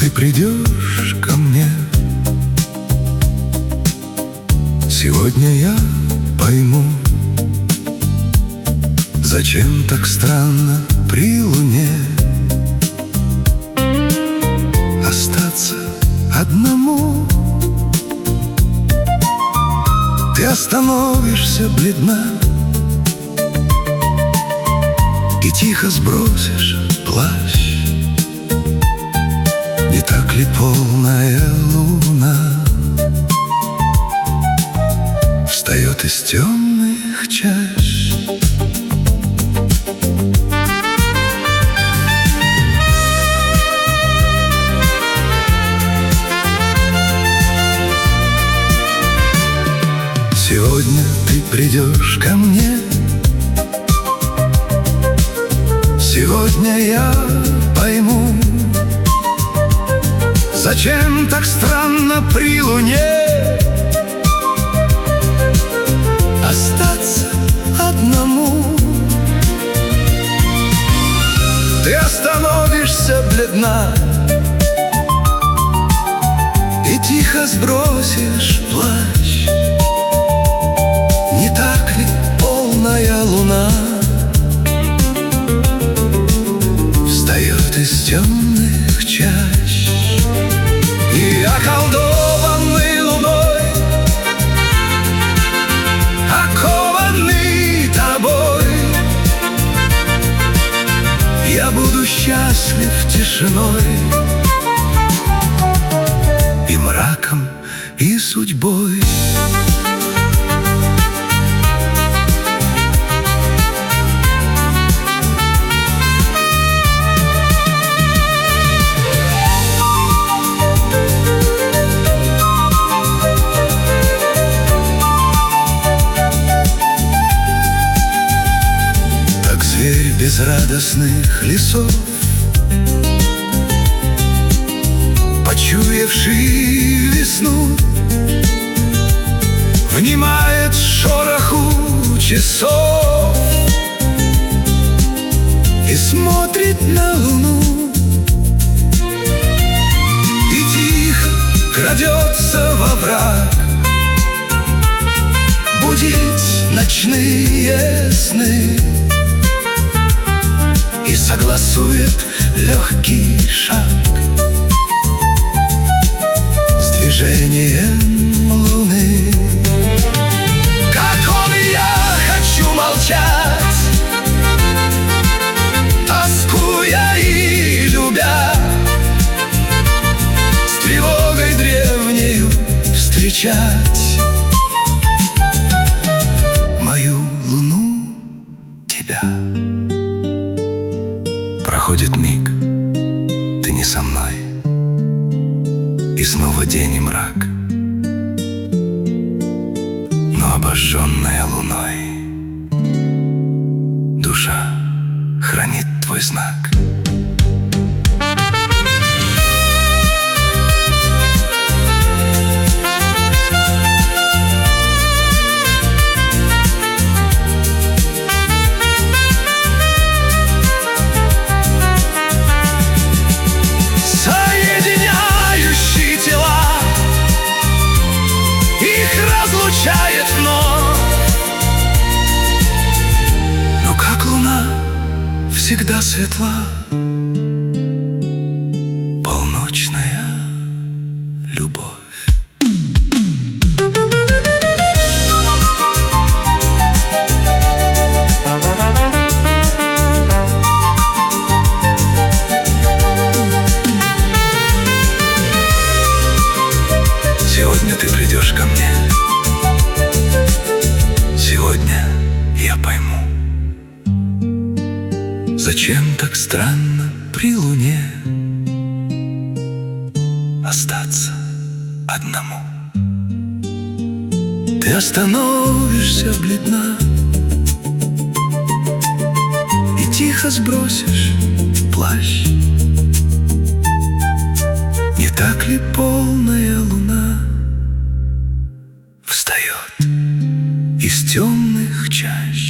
ты придешь ко мне, сегодня я пойму, зачем так странно при луне остаться одному. Ты остановишься бледна и тихо сбросишь плащ. Не так ли полная луна встает из темных чащ? Сегодня ты придешь ко мне, сегодня я пойму, зачем так странно при луне остаться одному. Ты остановишься бледна и тихо сбросишь плащ. Не так ли полная луна встает из темных чащ? И околдованный луной, окованный тобой, я буду счастлив тишиной и мраком, и судьбой. Зверь безрадостных лесов, почуявший весну, внимает шороху часов и смотрит на луну, и тихо крадется во враг будить ночные сны. И согласует легкий шаг с движением луны. Как он и я хочу молчать, тоскуя и любя, с тревогой древнею встречать мою луну, тебя. Проходит миг, ты не со мной, и снова день и мрак, но обожженная луной душа хранит твой знак. Разлучает вновь, но как луна всегда светла, полночная любовь. Сегодня ты придешь ко мне, сегодня я пойму, зачем так странно при луне остаться одному. Ты остановишься бледна и тихо сбросишь плащ. Не так ли полная луна встает из темных чащ?